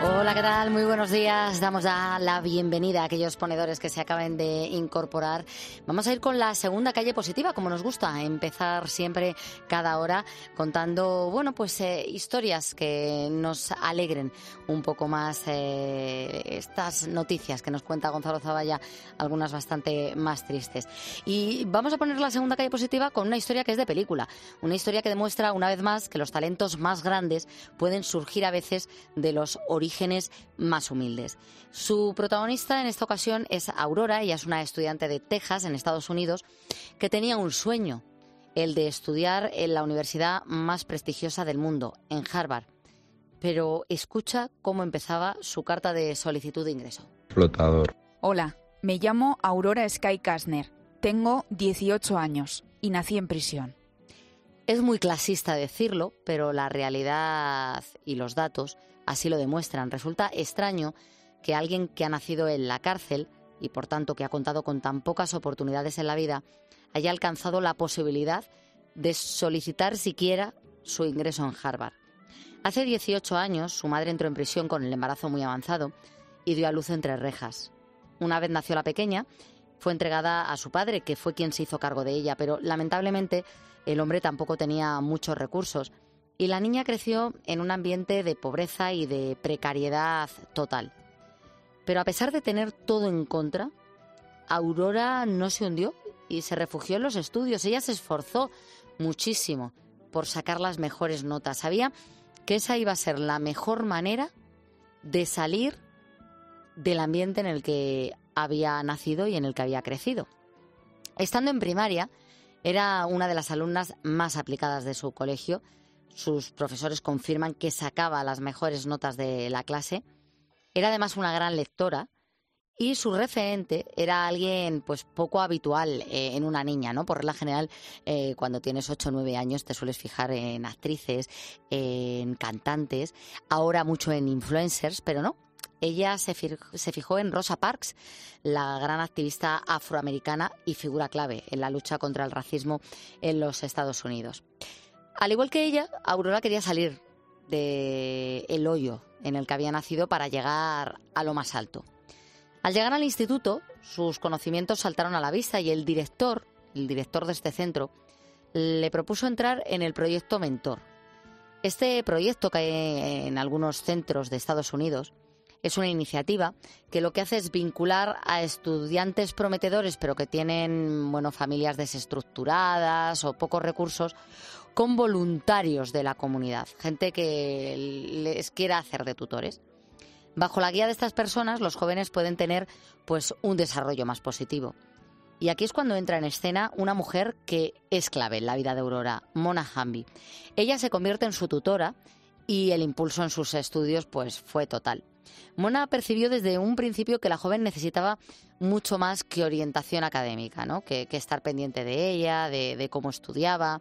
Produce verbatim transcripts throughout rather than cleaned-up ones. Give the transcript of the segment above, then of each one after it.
Hola, ¿qué tal? Muy buenos días. Damos ya la bienvenida a aquellos ponedores que se acaben de incorporar. Vamos a ir con la segunda calle positiva, como nos gusta, empezar siempre cada hora contando, bueno, pues eh, historias que nos alegren un poco más, eh, estas noticias que nos cuenta Gonzalo Zavalla, algunas bastante más tristes. Y vamos a poner la segunda calle positiva con una historia que es de película, una historia que demuestra una vez más que los talentos más grandes pueden surgir a veces de los orígenes más humildes. Su protagonista en esta ocasión es Aurora. Ella es una estudiante de Texas, en Estados Unidos, que tenía un sueño, el de estudiar en la universidad más prestigiosa del mundo, en Harvard. Pero escucha cómo empezaba su carta de solicitud de ingreso. Flotador. Hola, me llamo Aurora Sky Kastner. Tengo dieciocho años y nací en prisión. Es muy clasista decirlo, pero la realidad y los datos así lo demuestran. Resulta extraño que alguien que ha nacido en la cárcel y por tanto que ha contado con tan pocas oportunidades en la vida haya alcanzado la posibilidad de solicitar siquiera su ingreso en Harvard. Hace dieciocho años su madre entró en prisión con el embarazo muy avanzado y dio a luz entre rejas. Una vez nació la pequeña, fue entregada a su padre, que fue quien se hizo cargo de ella, pero lamentablemente el hombre tampoco tenía muchos recursos y la niña creció en un ambiente de pobreza y de precariedad total. Pero a pesar de tener todo en contra, Aurora no se hundió y se refugió en los estudios. Ella se esforzó muchísimo por sacar las mejores notas. Sabía que esa iba a ser la mejor manera de salir del ambiente en el que había nacido y en el que había crecido. Estando en primaria, era una de las alumnas más aplicadas de su colegio. Sus profesores confirman que sacaba las mejores notas de la clase. Era además una gran lectora y su referente era alguien pues poco habitual eh, en una niña, ¿no? Por regla general, eh, cuando tienes ocho o nueve años te sueles fijar en actrices, en cantantes, ahora mucho en influencers, pero no. Ella se fijó, se fijó en Rosa Parks, la gran activista afroamericana y figura clave en la lucha contra el racismo en los Estados Unidos. Al igual que ella, Aurora quería salir del hoyo en el que había nacido para llegar a lo más alto. Al llegar al instituto, sus conocimientos saltaron a la vista y el director, el director de este centro, le propuso entrar en el proyecto Mentor. Este proyecto, que hay en algunos centros de Estados Unidos, es una iniciativa que lo que hace es vincular a estudiantes prometedores, pero que tienen, bueno, familias desestructuradas o pocos recursos, con voluntarios de la comunidad, gente que les quiera hacer de tutores. Bajo la guía de estas personas, los jóvenes pueden tener pues un desarrollo más positivo. Y aquí es cuando entra en escena una mujer que es clave en la vida de Aurora, Mona Hamby. Ella se convierte en su tutora y el impulso en sus estudios pues fue total. Mona percibió desde un principio que la joven necesitaba mucho más que orientación académica, ¿no? que, que estar pendiente de ella, de, de cómo estudiaba,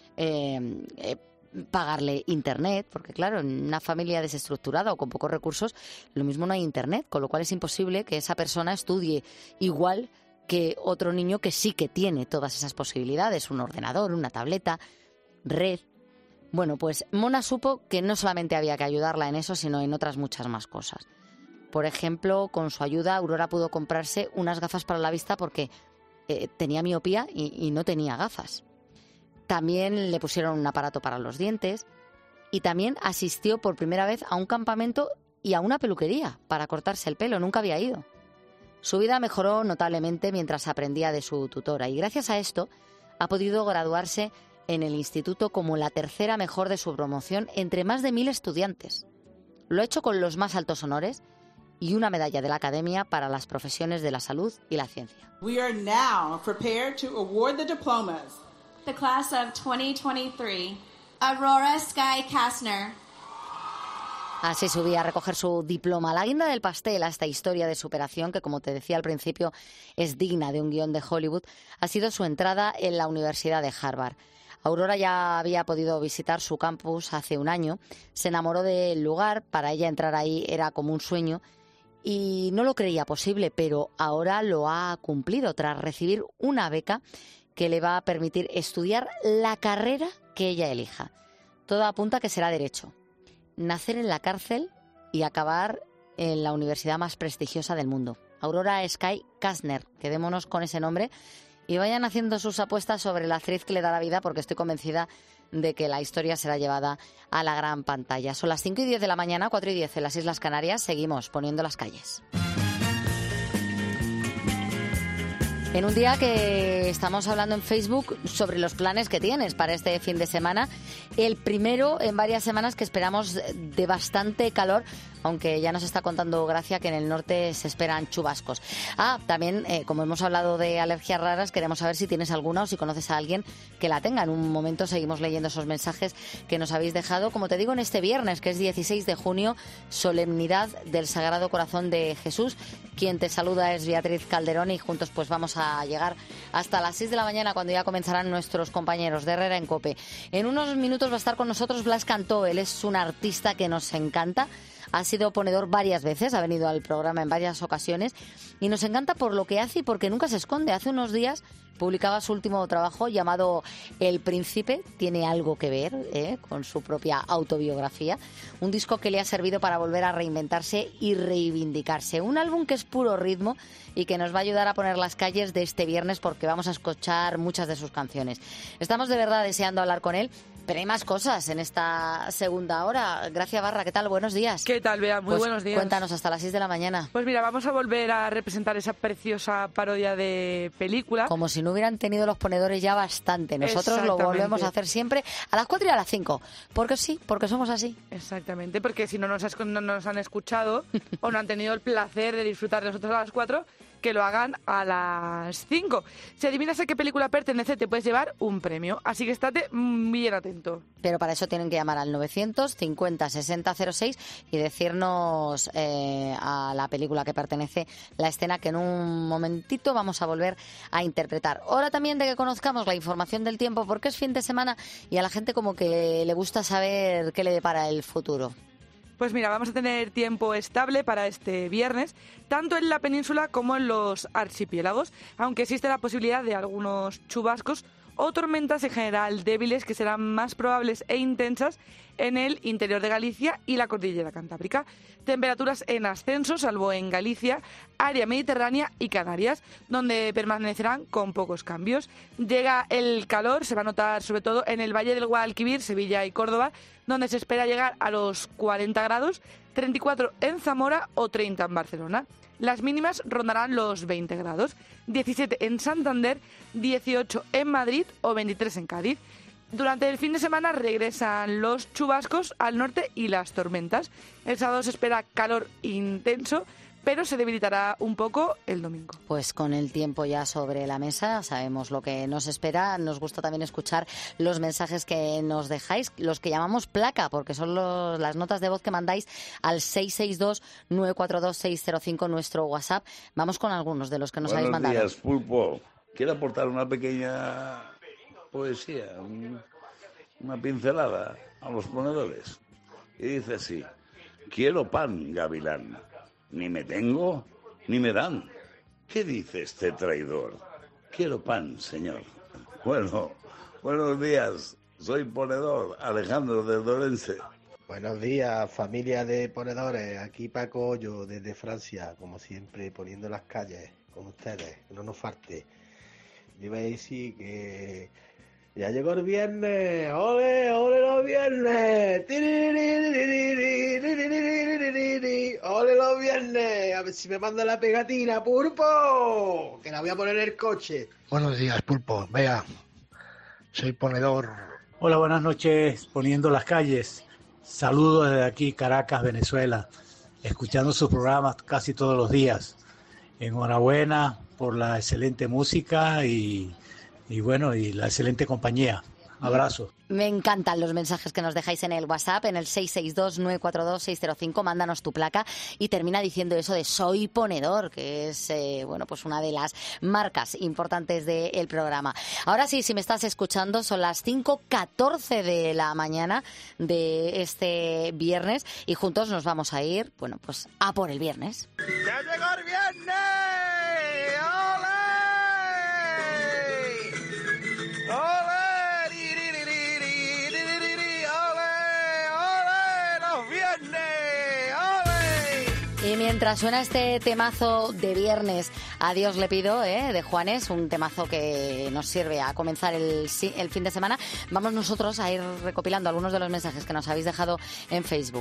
eh, eh, pagarle internet, porque claro, en una familia desestructurada o con pocos recursos, lo mismo no hay internet, con lo cual es imposible que esa persona estudie igual que otro niño que sí que tiene todas esas posibilidades, un ordenador, una tableta, red. Bueno, pues Mona supo que no solamente había que ayudarla en eso, sino en otras muchas más cosas. Por ejemplo, con su ayuda, Aurora pudo comprarse unas gafas para la vista porque eh, tenía miopía y, y no tenía gafas. También le pusieron un aparato para los dientes y también asistió por primera vez a un campamento y a una peluquería para cortarse el pelo. Nunca había ido. Su vida mejoró notablemente mientras aprendía de su tutora y gracias a esto ha podido graduarse en el instituto como la tercera mejor de su promoción entre más de mil estudiantes. Lo ha hecho con los más altos honores y una medalla de la Academia para las profesiones de la salud y la ciencia. We are now prepared to award the diplomas. The class of twenty twenty-three, Aurora Sky Kastner. Así subía a recoger su diploma. La guinda del pastel a esta historia de superación, que como te decía al principio es digna de un guión de Hollywood, ha sido su entrada en la Universidad de Harvard. Aurora ya había podido visitar su campus hace un año, se enamoró del lugar, para ella entrar ahí era como un sueño y no lo creía posible, pero ahora lo ha cumplido tras recibir una beca que le va a permitir estudiar la carrera que ella elija. Todo apunta a que será Derecho. Nacer en la cárcel y acabar en la universidad más prestigiosa del mundo. Aurora Sky Kastner, quedémonos con ese nombre y vayan haciendo sus apuestas sobre la actriz que le da la vida, porque estoy convencida de que la historia será llevada a la gran pantalla. Son las cinco y diez de la mañana, cuatro y diez en las Islas Canarias. Seguimos poniendo las calles. En un día que estamos hablando en Facebook sobre los planes que tienes para este fin de semana, el primero en varias semanas que esperamos de bastante calor, aunque ya nos está contando Gracia que en el norte se esperan chubascos. Ah, también, eh, como hemos hablado de alergias raras, queremos saber si tienes alguna o si conoces a alguien que la tenga. En un momento seguimos leyendo esos mensajes que nos habéis dejado. Como te digo, en este viernes, que es dieciséis de junio, solemnidad del Sagrado Corazón de Jesús. Quien te saluda es Beatriz Calderón y juntos pues vamos a llegar hasta las seis de la mañana, cuando ya comenzarán nuestros compañeros de Herrera en COPE. En unos minutos va a estar con nosotros Blas Cantó. Él es un artista que nos encanta. Ha sido ponedor varias veces, ha venido al programa en varias ocasiones y nos encanta por lo que hace y porque nunca se esconde. Hace unos días publicaba su último trabajo llamado El Príncipe. Tiene algo que ver ¿eh? con su propia autobiografía. Un disco que le ha servido para volver a reinventarse y reivindicarse. Un álbum que es puro ritmo y que nos va a ayudar a poner las calles de este viernes, porque vamos a escuchar muchas de sus canciones. Estamos de verdad deseando hablar con él. Pero hay más cosas en esta segunda hora. Gracia Barra, ¿qué tal? Buenos días. ¿Qué tal, Bea? Muy pues buenos días. Cuéntanos, hasta las seis de la mañana. Pues mira, vamos a volver a representar esa preciosa parodia de película. Como si no hubieran tenido los ponedores ya bastante. Nosotros lo volvemos a hacer siempre a las cuatro y a las cinco. Porque sí, porque somos así. Exactamente, porque si no nos, has, no nos han escuchado o no han tenido el placer de disfrutar de nosotros a las cuatro, que lo hagan a las cinco. Si adivinas a qué película pertenece, te puedes llevar un premio. Así que estate bien atento. Pero para eso tienen que llamar al novecientos cincuenta sesenta cero seis y decirnos eh, a la película que pertenece la escena que en un momentito vamos a volver a interpretar. Hora también de que conozcamos la información del tiempo, porque es fin de semana y a la gente como que le gusta saber qué le depara el futuro. Pues mira, vamos a tener tiempo estable para este viernes, tanto en la península como en los archipiélagos, aunque existe la posibilidad de algunos chubascos o tormentas en general débiles que serán más probables e intensas en el interior de Galicia y la cordillera cantábrica. Temperaturas en ascenso, salvo en Galicia, área mediterránea y Canarias, donde permanecerán con pocos cambios. Llega el calor, se va a notar sobre todo en el Valle del Guadalquivir, Sevilla y Córdoba, donde se espera llegar a los cuarenta grados, treinta y cuatro en Zamora o treinta en Barcelona. Las mínimas rondarán los veinte grados, diecisiete en Santander, dieciocho en Madrid o veintitrés en Cádiz. Durante el fin de semana regresan los chubascos al norte y las tormentas. El sábado se espera calor intenso, pero se debilitará un poco el domingo. Pues con el tiempo ya sobre la mesa, sabemos lo que nos espera. Nos gusta también escuchar los mensajes que nos dejáis, los que llamamos placa, porque son los, las notas de voz que mandáis al seis seis dos nueve cuatro dos seis cero cinco, nuestro WhatsApp. Vamos con algunos de los que nos Buenos habéis mandado. Buenos días, Pulpo. Quiero aportar una pequeña poesía, un, una pincelada a los ponedores. Y dice así: quiero pan, gavilán. Ni me tengo, ni me dan. ¿Qué dice este traidor? Quiero pan, señor. Bueno, buenos días. Soy ponedor, Alejandro de Dorense. Buenos días, familia de ponedores. Aquí Paco Hoyo, desde Francia, como siempre, poniendo las calles con ustedes, que no nos falte. Yo iba a decir que ya llegó el viernes. ¡Ole, ole los viernes! ¡Ole los viernes! A ver si me manda la pegatina, Pulpo, que la voy a poner en el coche. Buenos días, Pulpo. Vea, soy ponedor. Hola, buenas noches, poniendo las calles. Saludos desde aquí, Caracas, Venezuela, escuchando sus programas casi todos los días. Enhorabuena por la excelente música y, y bueno, y la excelente compañía. Abrazo. Me encantan los mensajes que nos dejáis en el WhatsApp, en el seis seis dos nueve cuatro dos seis cero cinco. Mándanos tu placa y termina diciendo eso de soy ponedor, que es eh, bueno, pues una de las marcas importantes del programa. Ahora sí, si me estás escuchando, son las cinco catorce de la mañana de este viernes y juntos nos vamos a ir, bueno, pues a por el viernes. ¡Ya llegó el viernes! ¡Ole! ¡Ole! ¡Ole, Y mientras suena este temazo de viernes, a Dios le pido, ¿eh? de Juanes, un temazo que nos sirve a comenzar el, el fin de semana, vamos nosotros a ir recopilando algunos de los mensajes que nos habéis dejado en Facebook.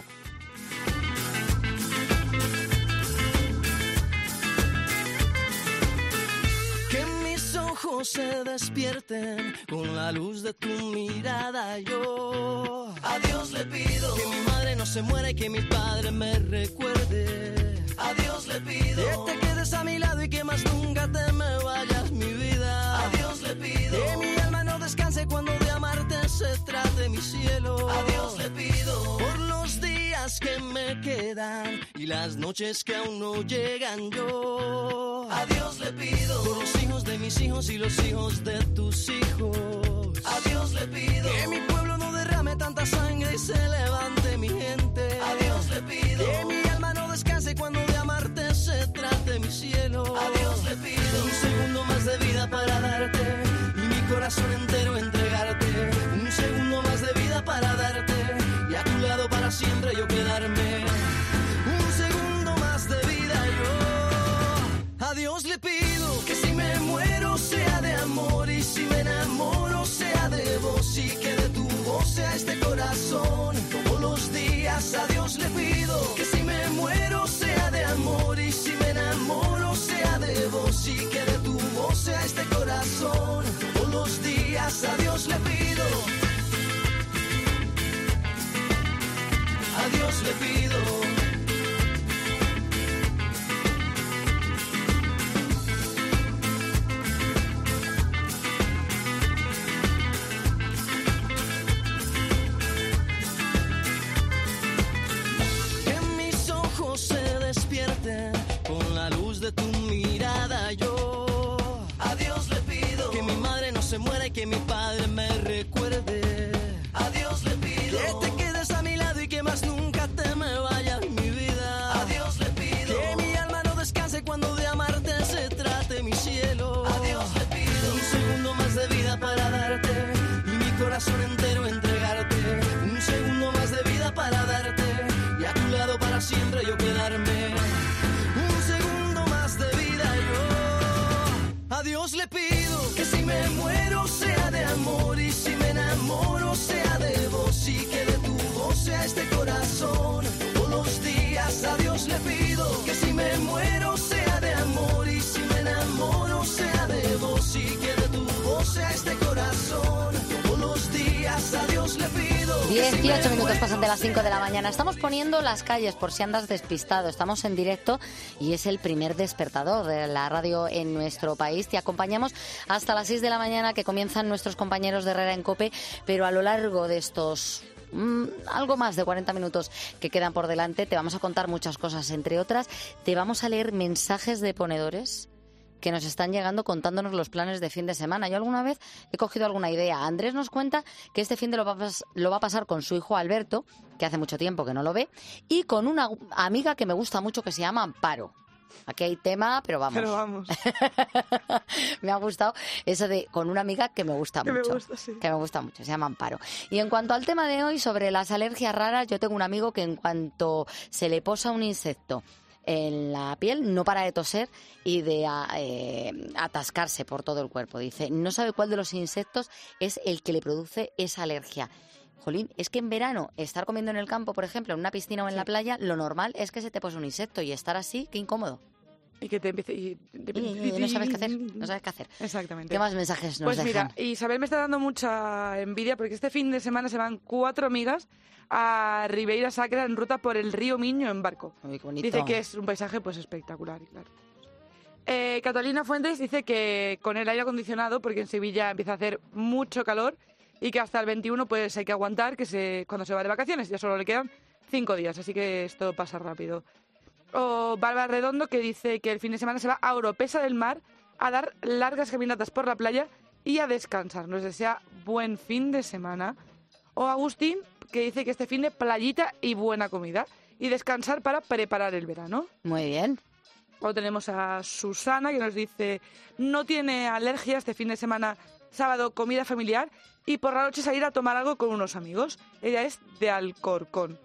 Que mis ojos se despierten con la luz de tu mirada. Yo a Dios le pido que mi madre no se muera y que mi padre me recuerde. A Dios le pido que te quedes a mi lado y que más nunca te me vayas, mi vida. A Dios le pido que mi alma no descanse cuando de amarte se trate, mi cielo. A Dios le pido por los días que me quedan y las noches que aún no llegan. Yo a Dios le pido por los hijos de mis hijos y los hijos de tus hijos. A Dios le pido que mi pueblo no derrame tanta sangre y se levante mi gente. A Dios le pido que mi alma no descanse cuando de amarte se trate, mi cielo. A Dios le pido un segundo más de vida para darte y mi corazón entero entregarte. Un segundo más de vida para darte y a tu lado para siempre yo quedarme. Un segundo más de vida yo a Dios le pido que si me muero sea de amor y si me enamoro sea de vos y que de tu voz sea este corazón. Todos los días a Dios le pido que si me muero sea de amor y si me enamoro sea de vos y que de tu voz sea este corazón. Todos los días a Dios le pido. A Dios le pido. Con la luz de tu mirada yo a Dios le pido que mi madre no se muera y que mi padre me recuerde. A Dios le pido que te quedes a mi lado y que más nunca te me vayas, mi vida. A Dios le pido que mi alma no descanse cuando de amarte se trate, mi cielo. A Dios le pido un segundo más de vida para darte y mi corazón entero entregarte. Un segundo más de vida para darte y a tu lado para siempre yo quedarme. A Dios le pido que si me muero sea de amor y si me enamoro sea de vos y que de tu voz sea este corazón. Todos los días a Dios le pido que si me muero sea de amor y si me enamoro sea de vos y que de tu voz sea este corazón. Todos los días a Dios le pido. dieciocho minutos pasan de las cinco de la mañana. Estamos poniendo las calles por si andas despistado. Estamos en directo y es el primer despertador de la radio en nuestro país. Te acompañamos hasta las seis de la mañana, que comienzan nuestros compañeros de Herrera en COPE, pero a lo largo de estos mmm, algo más de cuarenta minutos que quedan por delante te vamos a contar muchas cosas. Entre otras, te vamos a leer mensajes de ponedores que nos están llegando contándonos los planes de fin de semana. Yo alguna vez he cogido alguna idea. Andrés nos cuenta que este fin de lo va, a lo va a pasar con su hijo Alberto, que hace mucho tiempo que no lo ve, y con una amiga que me gusta mucho que se llama Amparo. Aquí hay tema, pero vamos. Pero vamos. Me ha gustado eso de con una amiga que me gusta que mucho. Me gusta, sí. Que me gusta mucho, se llama Amparo. Y en cuanto al tema de hoy, sobre las alergias raras, yo tengo un amigo que en cuanto se le posa un insecto en la piel, no para de toser y de eh, atascarse por todo el cuerpo. Dice, no sabe cuál de los insectos es el que le produce esa alergia. Jolín, es que en verano, estar comiendo en el campo, por ejemplo, en una piscina o en sí. la playa, lo normal es que se te pose un insecto y estar así, qué incómodo. Y que te empiece... Y, y, y, y no sabes qué hacer, no sabes qué hacer. Exactamente. ¿Qué más mensajes nos pues dejan? Pues mira, Isabel me está dando mucha envidia porque este fin de semana se van cuatro amigas a Ribeira Sacra en ruta por el río Miño en barco. Uy, qué bonito. Dice que es un paisaje pues espectacular, claro. Eh, Catalina Fuentes dice que con el aire acondicionado, porque en Sevilla empieza a hacer mucho calor y que hasta el veintiuno pues hay que aguantar que se cuando se va de vacaciones. Ya solo le quedan cinco días, así que esto pasa rápido. O Bárbara Redondo, que dice que el fin de semana se va a Oropesa del Mar a dar largas caminatas por la playa y a descansar. Nos desea buen fin de semana. O Agustín, que dice que este fin de playita y buena comida y descansar para preparar el verano. Muy bien. O tenemos a Susana, que nos dice no tiene alergia este fin de semana, sábado comida familiar y por la noche salir a tomar algo con unos amigos. Ella es de Alcorcón.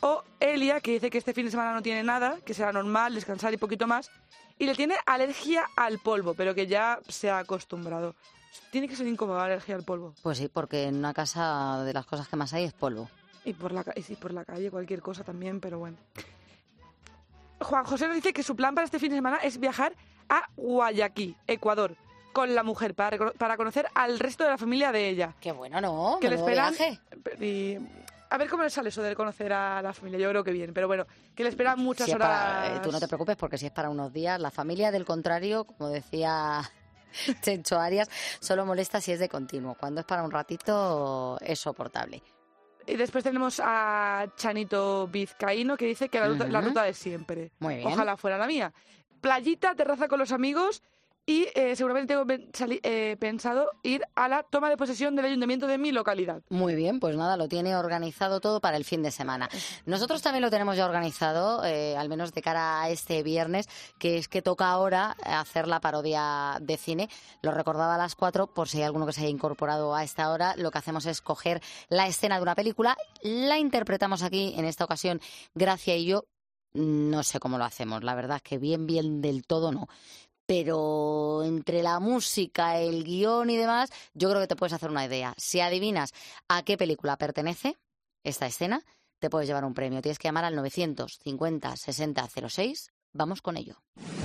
O Elia, que dice que este fin de semana no tiene nada, que será normal, descansar y poquito más. Y le tiene alergia al polvo, pero que ya se ha acostumbrado. Tiene que ser incómodo la alergia al polvo. Pues sí, porque en una casa de las cosas que más hay es polvo. Y por la, y sí, por la calle, cualquier cosa también, pero bueno. Juan José nos dice que su plan para este fin de semana es viajar a Guayaquil, Ecuador, con la mujer, para, para conocer al resto de la familia de ella. Qué bueno, ¿no? Que le esperan, viaje. Y a ver cómo le sale eso de conocer a la familia. Yo creo que bien, pero bueno, que le esperan muchas si horas. Para, eh, tú no te preocupes, porque si es para unos días, la familia, del contrario, como decía Chencho Arias, solo molesta si es de continuo. Cuando es para un ratito, es soportable. Y después tenemos a Chanito Vizcaíno, que dice que la ruta, uh-huh. la ruta de siempre. Muy bien. Ojalá fuera la mía. Playita, terraza con los amigos y eh, seguramente tengo eh, pensado ir a la toma de posesión del ayuntamiento de mi localidad. Muy bien, pues nada, lo tiene organizado todo para el fin de semana. Nosotros también lo tenemos ya organizado, eh, al menos de cara a este viernes, que es que toca ahora hacer la parodia de cine. Lo recordaba a las cuatro, por si hay alguno que se haya incorporado a esta hora. Lo que hacemos es coger la escena de una película, la interpretamos aquí, en esta ocasión, Gracia y yo. No sé cómo lo hacemos, la verdad es que bien, bien del todo no. Pero entre la música, el guión y demás, yo creo que te puedes hacer una idea. Si adivinas a qué película pertenece esta escena, te puedes llevar un premio. Tienes que llamar al novecientos cincuenta sesenta cero seis. Vamos con ello.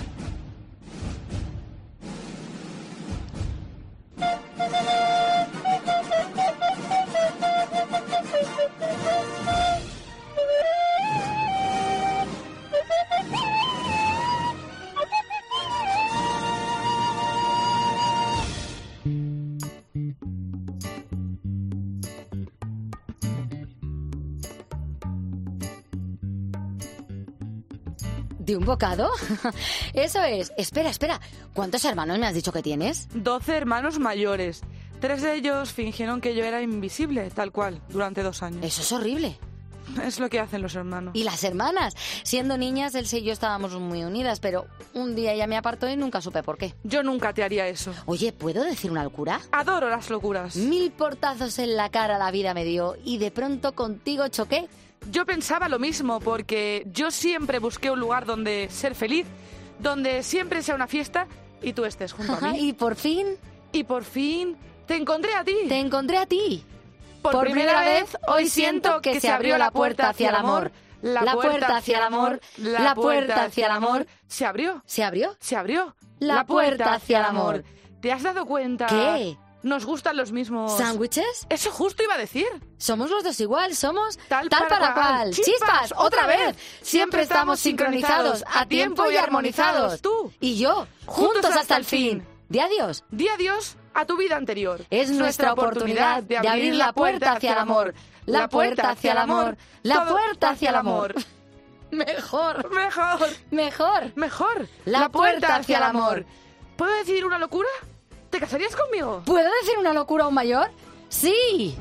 ¿De un bocado? Eso es. Espera, espera. ¿Cuántos hermanos me has dicho que tienes? Doce hermanos mayores. Tres de ellos fingieron que yo era invisible, tal cual, durante dos años. Eso es horrible. Es lo que hacen los hermanos. Y las hermanas. Siendo niñas, Elsa y yo estábamos muy unidas, pero un día ella me apartó y nunca supe por qué. Yo nunca te haría eso. Oye, ¿puedo decir una locura? Adoro las locuras. Mil portazos en la cara la vida me dio y de pronto contigo choqué. Yo pensaba lo mismo, porque yo siempre busqué un lugar donde ser feliz, donde siempre sea una fiesta y tú estés junto a mí. Y por fin... Y por fin te encontré a ti. Te encontré a ti. Por, por primera, primera vez, hoy siento que, que se abrió la puerta hacia el amor. La, la puerta hacia el amor. La puerta hacia el amor. ¿Se abrió? ¿Se abrió? Se abrió. La, la puerta hacia el amor. ¿Te has dado cuenta? ¿Qué? ¿Nos gustan los mismos... ¿sándwiches? Eso justo iba a decir. Somos los dos igual, somos tal, tal para, para cual. Chispas, ¡Chispas! ¡Otra vez! Siempre estamos sincronizados, a tiempo y armonizados. Tú y yo, juntos hasta el fin. Di adiós. Di adiós a tu vida anterior. Es nuestra oportunidad de abrir la puerta hacia el amor. La puerta hacia el amor. La puerta hacia el amor. Mejor. Mejor. Mejor. Mejor. La puerta hacia el amor. ¿Puedo decir una locura? ¿Te casarías conmigo? ¿Puedo decir una locura aún mayor? ¡Sí!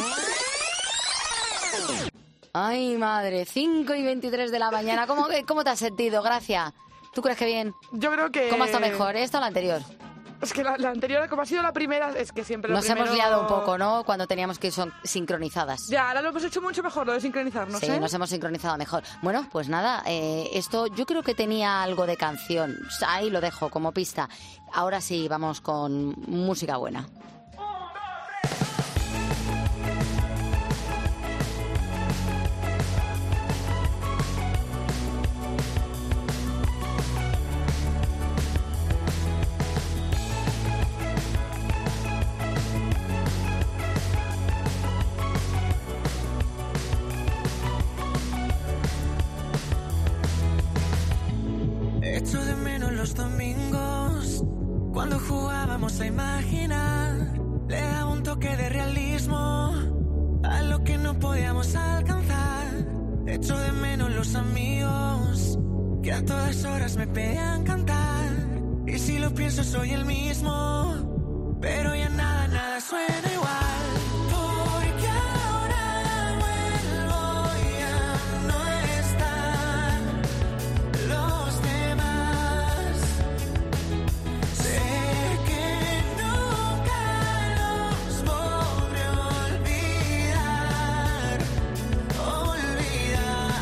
Ay, madre, cinco y veintitrés de la mañana. ¿Cómo, cómo te has sentido? Gracias. ¿Tú crees que bien? Yo creo que... ¿Cómo ha estado mejor, esta o la anterior? Es que la, la anterior, como ha sido la primera, es que siempre lo Nos primero... hemos liado un poco, ¿no? Cuando teníamos que ir son sincronizadas. Ya, ahora lo hemos hecho mucho mejor, lo de sincronizarnos, Sí, ¿eh? nos hemos sincronizado mejor. Bueno, pues nada, eh, esto yo creo que tenía algo de canción. Ahí lo dejo como pista. Ahora sí, vamos con música buena. Echo de menos los domingos, cuando jugábamos a imaginar. Le daba un toque de realismo a lo que no podíamos alcanzar. Echo de menos los amigos que a todas horas me pedían cantar. Y si lo pienso soy el mismo, pero ya nada, nada suena igual. Porque ahora vuelvo y ya no están los demás. Sé que nunca los podré olvidar, olvidar.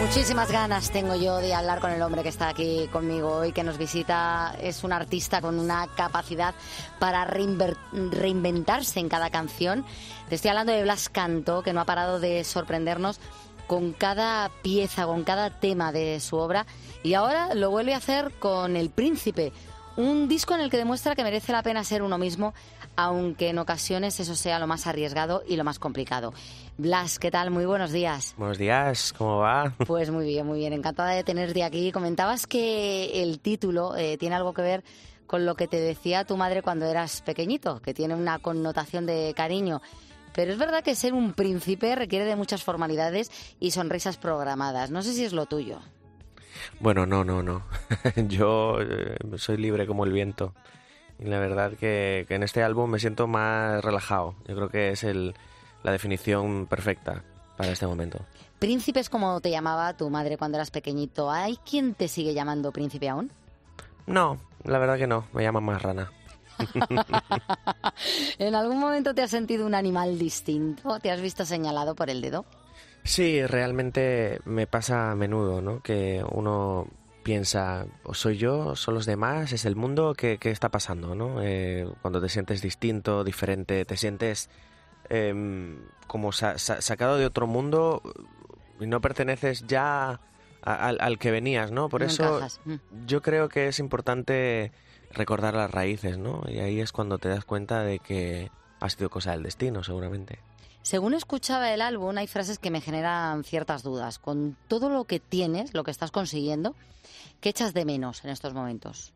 Muchísimas ganas tengo yo de hablar con el hombre que está aquí conmigo hoy, que nos visita. Es un artista con una capacidad para reinver- reinventarse en cada canción. Te estoy hablando de Blas Cantó, que no ha parado de sorprendernos con cada pieza, con cada tema de su obra. Y ahora lo vuelve a hacer con El Príncipe, un disco en el que demuestra que merece la pena ser uno mismo, aunque en ocasiones eso sea lo más arriesgado y lo más complicado. Blas, ¿qué tal? Muy buenos días. Buenos días, ¿cómo va? Pues muy bien, muy bien. Encantada de tenerte aquí. Comentabas que el título eh, tiene algo que ver con lo que te decía tu madre cuando eras pequeñito, que tiene una connotación de cariño. Pero es verdad que ser un príncipe requiere de muchas formalidades y sonrisas programadas. No sé si es lo tuyo. Bueno, no, no, no. Yo eh, soy libre como el viento. Y la verdad que, que en este álbum me siento más relajado. Yo creo que es el, la definición perfecta para este momento. ¿Príncipe es como te llamaba tu madre cuando eras pequeñito? ¿Hay quien te sigue llamando príncipe aún? No, la verdad que no. Me llaman más rana. ¿En algún momento te has sentido un animal distinto? ¿Te has visto señalado por el dedo? Sí, realmente me pasa a menudo, ¿no? Que uno piensa, ¿o soy yo? ¿Son los demás? ¿Es el mundo? ¿Qué, qué está pasando, no? Eh, cuando te sientes distinto, diferente, te sientes eh, como sa- sa- sacado de otro mundo y no perteneces ya a, a, al que venías, ¿no? Por No eso encajas. yo creo que es importante recordar las raíces, ¿no? Y ahí es cuando te das cuenta de que ha sido cosa del destino, seguramente. Según escuchaba el álbum, hay frases que me generan ciertas dudas. Con todo lo que tienes, lo que estás consiguiendo, ¿qué echas de menos en estos momentos?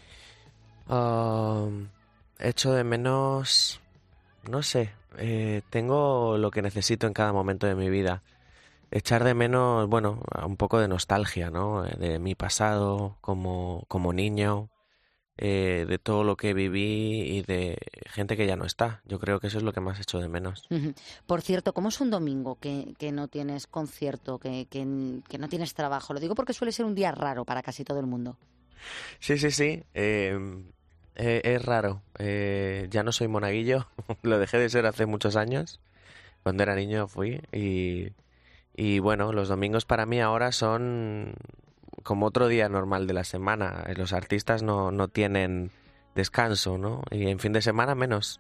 Uh, echo de menos, no sé, eh, tengo lo que necesito en cada momento de mi vida. Echar de menos, bueno, un poco de nostalgia, ¿no? De mi pasado como, como niño, eh, de todo lo que viví y de gente que ya no está. Yo creo que eso es lo que más echo de menos. Uh-huh. Por cierto, ¿cómo es un domingo que, que no tienes concierto, que, que, que no tienes trabajo? Lo digo porque suele ser un día raro para casi todo el mundo. Sí, sí, sí. Eh, eh, es raro. Eh, ya no soy monaguillo. Lo dejé de ser hace muchos años. Cuando era niño fui. Y, y bueno, los domingos para mí ahora son como otro día normal de la semana. Los artistas no, no tienen descanso, ¿no? Y en fin de semana menos.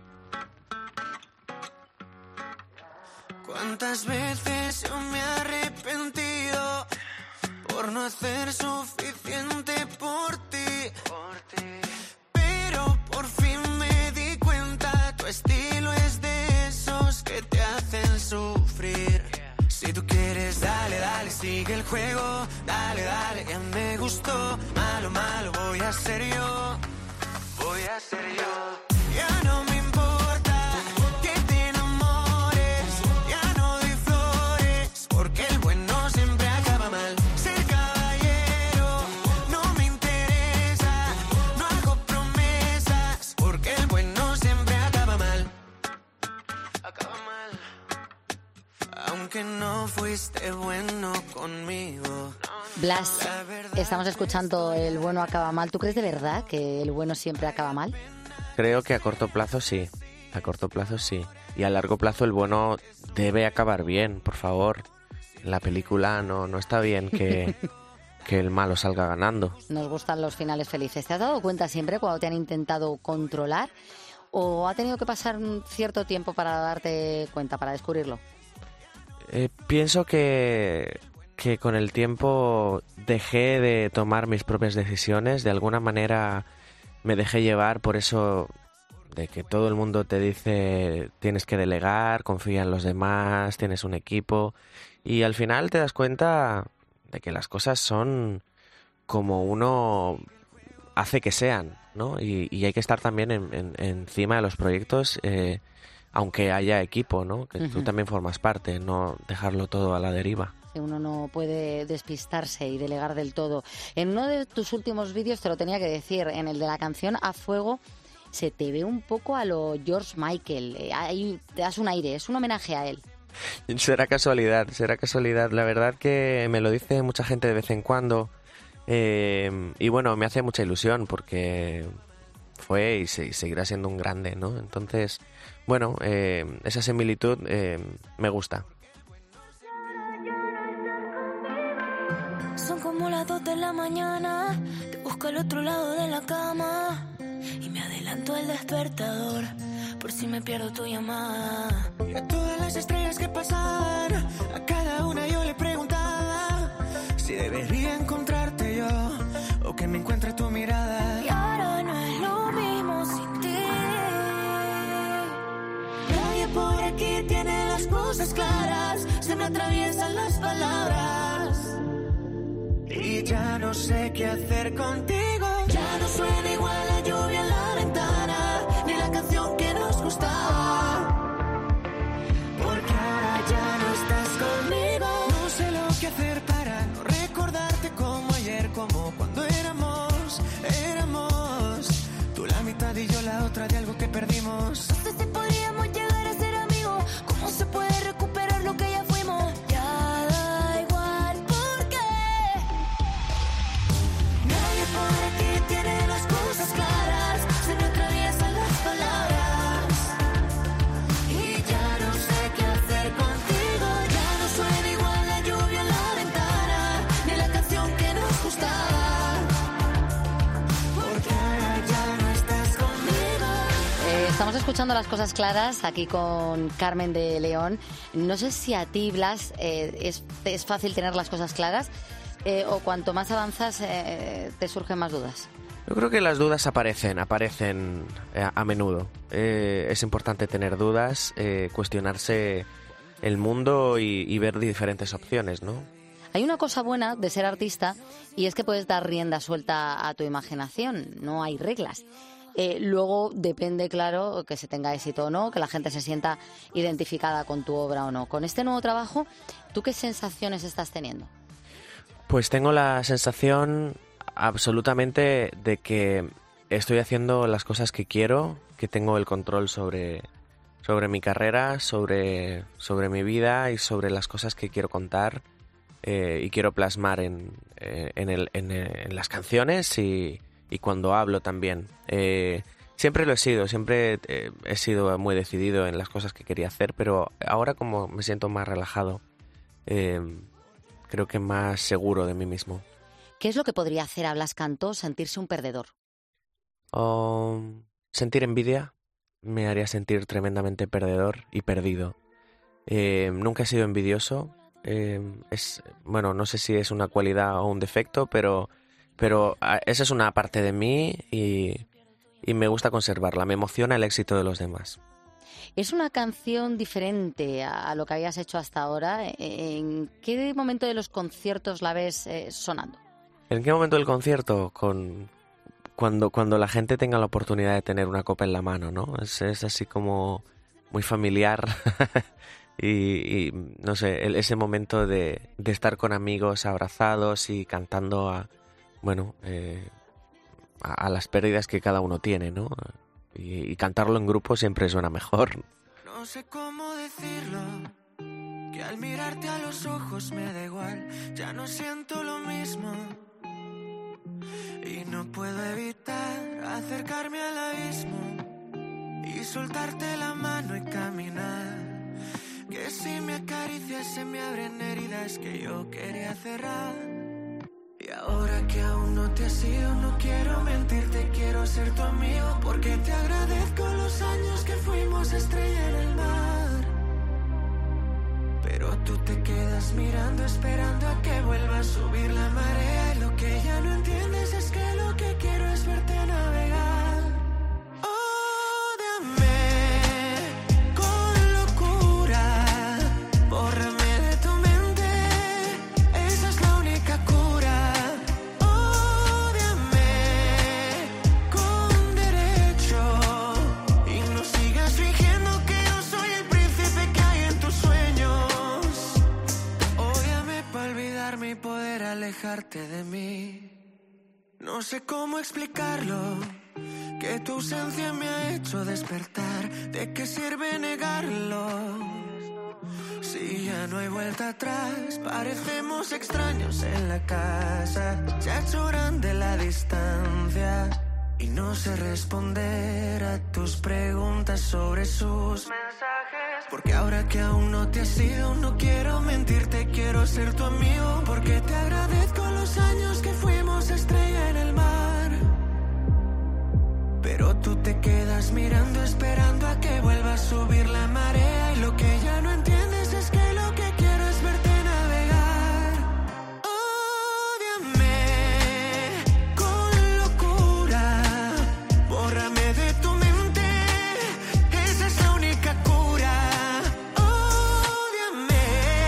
¿Cuántas veces yo me he arrepentido por no hacer suficiente por ti? Por ti. Pero por fin me di cuenta, tu estilo es de esos que te hacen sufrir. Si tú quieres, dale, dale, sigue el juego. Dale, dale, ya me gustó. Malo, malo, voy a ser yo. Voy a ser yo. Ya no me importa que te enamores. Ya no doy flores, porque el bueno siempre acaba mal. Ser caballero no me interesa. No hago promesas, porque el bueno siempre acaba mal. Acaba mal. Aunque no fuiste bueno conmigo. Blas, estamos escuchando El bueno acaba mal. ¿Tú crees de verdad que el bueno siempre acaba mal? Creo que a corto plazo sí. A corto plazo sí. Y a largo plazo el bueno debe acabar bien, por favor. En la película no, no está bien que, que el malo salga ganando. Nos gustan los finales felices. ¿Te has dado cuenta siempre cuando te han intentado controlar? ¿O ha tenido que pasar un cierto tiempo para darte cuenta, para descubrirlo? Eh, pienso que, que con el tiempo dejé de tomar mis propias decisiones. De alguna manera me dejé llevar por eso de que todo el mundo te dice tienes que delegar, confía en los demás, tienes un equipo. Y al final te das cuenta de que las cosas son como uno hace que sean, ¿no? Y, y hay que estar también en, en, encima de los proyectos, eh, aunque haya equipo, ¿no? Que uh-huh. tú también formas parte, no dejarlo todo a la deriva. Que uno no puede despistarse y delegar del todo. En uno de tus últimos vídeos, te lo tenía que decir, en el de la canción A Fuego, se te ve un poco a lo George Michael. Eh, ahí te das un aire, es un homenaje a él. Será casualidad, será casualidad. La verdad que me lo dice mucha gente de vez en cuando. Eh, y bueno, me hace mucha ilusión porque fue y, se, y seguirá siendo un grande, ¿no? Entonces, bueno, eh, esa similitud eh, me gusta. Son como las dos de la mañana, te busco al otro lado de la cama y me adelanto al despertador por si me pierdo tu llamada. Y a todas las estrellas que pasan, a cada una yo le preguntaba si debería encontrarte yo o que me encuentre tu mirada. Y ahora no es lo mismo sin ti. Nadie por aquí tiene las cosas claras, se me atraviesan las palabras y ya no sé qué hacer contigo. Ya no suena igual la lluvia en la ventana, ni la canción que nos gustaba, porque ahora ya no estás conmigo. No sé lo que hacer para no recordarte como ayer, como cuando éramos, éramos tú la mitad y yo la otra de algo que perdimos. No sé si podríamos llegar a ser amigos, cómo se puede recuperar lo que ya fuimos. Ya da igual porque nadie por aquí tiene las cosas claras, se me atraviesan las palabras y ya no sé qué hacer contigo. Ya no suena igual la lluvia en la ventana, ni la canción que nos gustaba, porque ahora ya no estás conmigo. Eh, estamos escuchando Las Cosas Claras aquí con Carmen de León. No sé si a ti, Blas, eh, es, es fácil tener las cosas claras eh, o cuanto más avanzas eh, te surgen más dudas. Yo creo que las dudas aparecen, aparecen eh, a menudo. Eh, es importante tener dudas, eh, cuestionarse el mundo y, y ver diferentes opciones, ¿no? Hay una cosa buena de ser artista y es que puedes dar rienda suelta a tu imaginación, no hay reglas. Eh, luego depende, claro, que se tenga éxito o no, que la gente se sienta identificada con tu obra o no. Con este nuevo trabajo, ¿tú qué sensaciones estás teniendo? Pues tengo la sensación absolutamente de que estoy haciendo las cosas que quiero, que tengo el control sobre, sobre mi carrera, sobre, sobre mi vida y sobre las cosas que quiero contar eh, y quiero plasmar en, en, el, en, en las canciones y, y cuando hablo también. Eh, siempre lo he sido, siempre eh, he sido muy decidido en las cosas que quería hacer, pero ahora como me siento más relajado, eh, creo que más seguro de mí mismo. ¿Qué es lo que podría hacer a Blas Cantó sentirse un perdedor? Um, sentir envidia me haría sentir tremendamente perdedor y perdido. Eh, nunca he sido envidioso. Eh, es, bueno, no sé si es una cualidad o un defecto, pero, pero esa es una parte de mí y, y me gusta conservarla. Me emociona el éxito de los demás. Es una canción diferente a lo que habías hecho hasta ahora. ¿En qué momento de los conciertos la ves eh, sonando? ¿En qué momento del concierto? Con cuando cuando la gente tenga la oportunidad de tener una copa en la mano, ¿no? Es, es así como muy familiar y, y no sé, el, ese momento de, de estar con amigos abrazados y cantando a bueno eh, a, a las pérdidas que cada uno tiene, ¿no? Y, y cantarlo en grupo siempre suena mejor. No sé cómo decirlo, que al mirarte a los ojos me da igual, ya no siento lo mismo. Y no puedo evitar acercarme al abismo y soltarte la mano y caminar. Que si me acaricias se me abren heridas que yo quería cerrar. Y ahora que aún no te has ido, no quiero mentirte, quiero ser tu amigo, porque te agradezco los años que fuimos estrella en el mar. Pero tú te quedas mirando, esperando a que vuelva a subir la marea. Y lo que ya no entiendes es que lo que quiero es verte navegar. Ódiame con locura, bórrame de tu mente, esa es la única cura. Ódiame con derecho y no sigas fingiendo que yo soy el príncipe que hay en tus sueños. Ódiame para olvidarme y poder alejarte de mí. No sé cómo explicarlo, que tu ausencia me ha hecho despertar. ¿De qué sirve negarlo? Si ya no hay vuelta atrás, parecemos extraños en la casa. Se ha hecho grande la distancia y no sé responder a tus preguntas sobre sus mensajes. Porque ahora que aún no te has ido, no quiero mentirte, quiero ser tu amigo, porque te agradezco los años que fuimos estrella en el mar. Pero tú te quedas mirando, esperando a que vuelva a subir la marea. Y lo que ya no entiendes es que lo que quiero es verte navegar. Ódiame con locura, bórrame de tu mente, esa es la única cura. Ódiame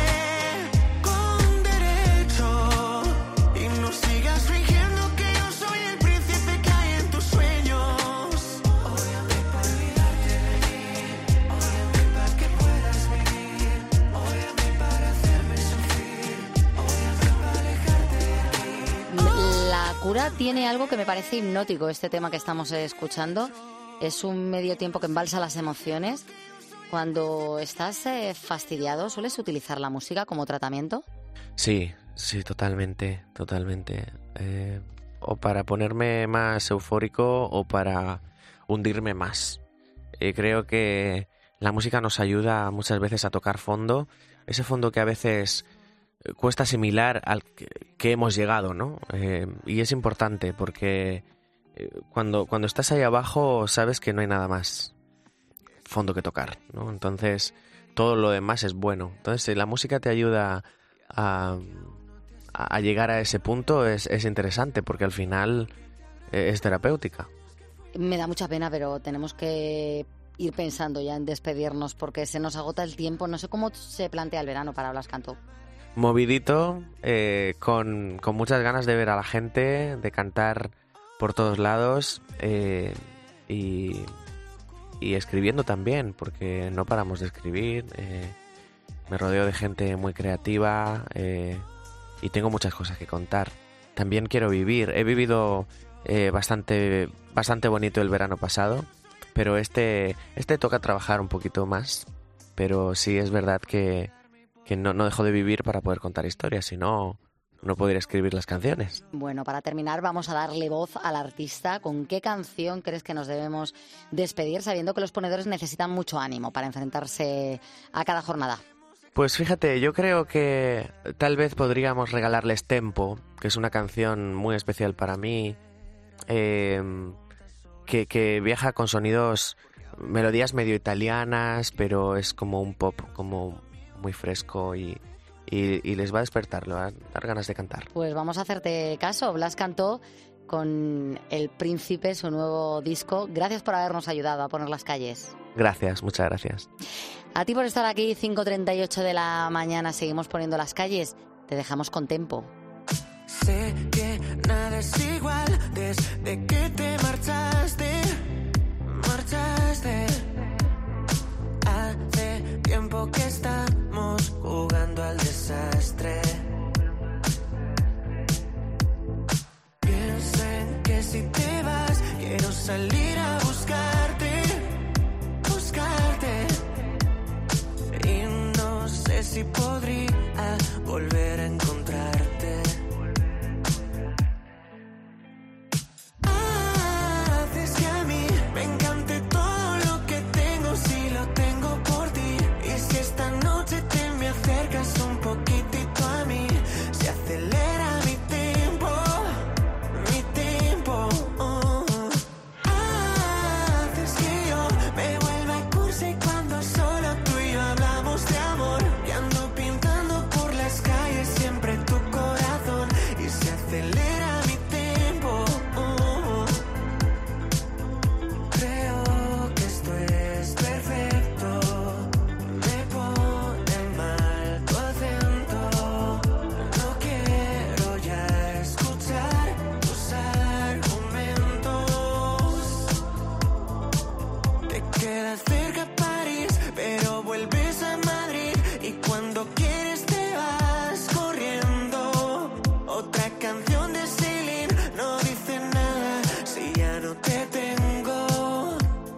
con derecho y no sigas fingiendo que yo soy el príncipe que hay en tus sueños. Ódiame para olvidarte de mí, ódiame para que puedas vivir, ódiame para hacerme sufrir, ódiame para alejarte de mí. La cura tiene algo que me parece hipnótico, este tema que estamos escuchando. Es un medio tiempo que embalsa las emociones. Cuando estás eh, fastidiado, ¿sueles utilizar la música como tratamiento? Sí, sí, totalmente, totalmente. Eh, o para ponerme más eufórico o para hundirme más. Eh, creo que la música nos ayuda muchas veces a tocar fondo, ese fondo que a veces cuesta asimilar al que, que hemos llegado, ¿no? Eh, y es importante porque eh, cuando, cuando estás ahí abajo sabes que no hay nada más fondo que tocar, ¿no? Entonces todo lo demás es bueno. Entonces si la música te ayuda a, a llegar a ese punto es, es interesante porque al final eh, es terapéutica. Me da mucha pena, pero tenemos que ir pensando ya en despedirnos porque se nos agota el tiempo. No sé cómo se plantea el verano para Blas Cantó. Movidito, eh, con, con muchas ganas de ver a la gente, de cantar por todos lados eh, y, y escribiendo también, porque no paramos de escribir. Eh, me rodeo de gente muy creativa eh, y tengo muchas cosas que contar. También quiero vivir. He vivido eh, bastante, bastante bonito el verano pasado, pero este, este toca trabajar un poquito más. Pero sí es verdad que que no, no dejo de vivir para poder contar historias, si no, no podría escribir las canciones. Bueno, para terminar vamos a darle voz al artista. ¿Con qué canción crees que nos debemos despedir, sabiendo que los ponedores necesitan mucho ánimo para enfrentarse a cada jornada? Pues fíjate, yo creo que tal vez podríamos regalarles Tempo, que es una canción muy especial para mí, eh, que, que viaja con sonidos, melodías medio italianas, pero es como un pop, como muy fresco y, y, y les va a despertar, les va a dar ganas de cantar. Pues vamos a hacerte caso. Blas Cantó con El Príncipe, su nuevo disco. Gracias por habernos ayudado a poner las calles. Gracias, muchas gracias. A ti por estar aquí, cinco treinta y ocho de la mañana, seguimos poniendo las calles. Te dejamos con Tempo. Sé que nada es igual desde que te marchaste, marchaste. Hace tiempo que estamos jugando al desastre. Pienso en que si te vas, quiero salir a buscarte, buscarte. Y no sé si podría volver a encontrarte. Haces que a mí me encante todo lo que tengo, si lo tengo por ti. Y si esta noche te me acercas un poquitito a mí, se acelera mi tiempo, mi tiempo. Oh. Haces que yo me vuelva cursi cuando solo tú y yo hablamos de amor. Y ando pintando por las calles siempre tu corazón, y se acelera mi tiempo. Oh. Creo que esto es perfecto. Me pone mal tu acento. No quiero ya escuchar tus argumentos. Te queda cerca París, pero vuelves a Madrid. Y cuando quieres te vas corriendo. Otra canción de Celine no dice nada si ya no te tengo.